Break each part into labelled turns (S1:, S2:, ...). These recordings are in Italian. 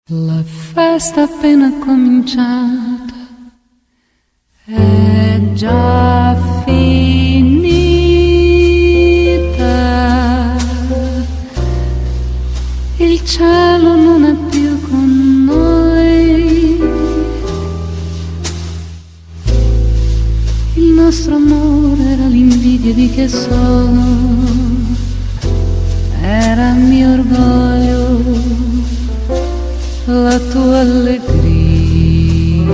S1: La festa appena cominciata è già finita, il cielo non è più con noi, il nostro amore era l'invidia di che sono, era il mio orgoglio, la tua allegria.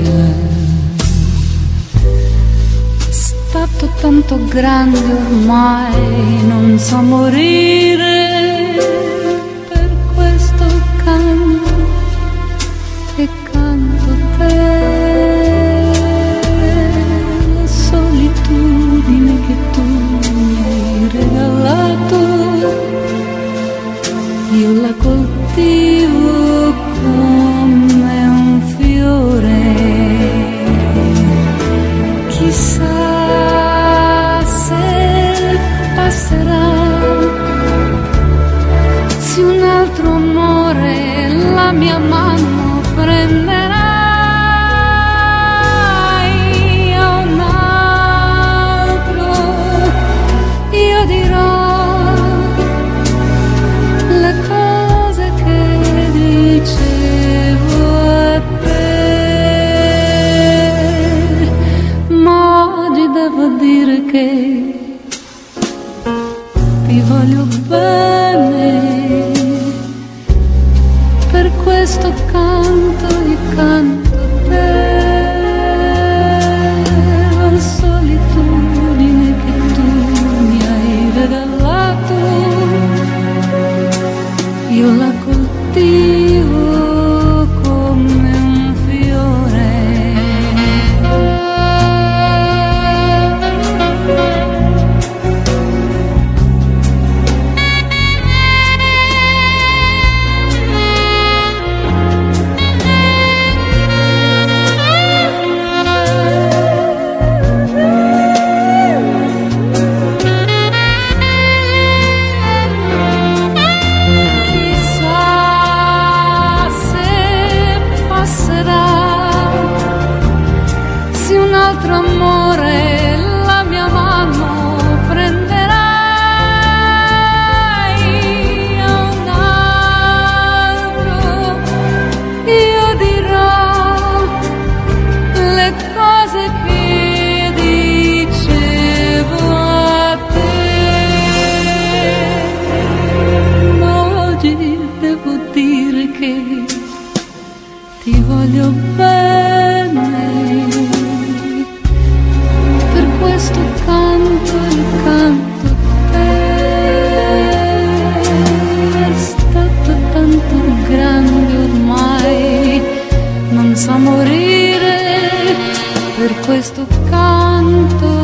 S1: È stato tanto grande ormai, non so morire, per questo canto e canto te, la solitudine che tu mi hai regalato, io la coltivo come un fiore, chissà se passerà, se un altro amore la mia mano prenderai a un altro, io dirò le cose che dicevo a te, ma oggi devo dire che ti voglio bene, per questo canto e canto te, la solitudine che tu mi hai regalato, io la coltivo come un fiore. Se un altro amore la mia mano prenderai a un altro, io dirò le cose che dicevo a te, ma oggi devo dire che ti voglio bene, per questo canto e canto te, è stato tanto grande ormai, non so morire, per questo canto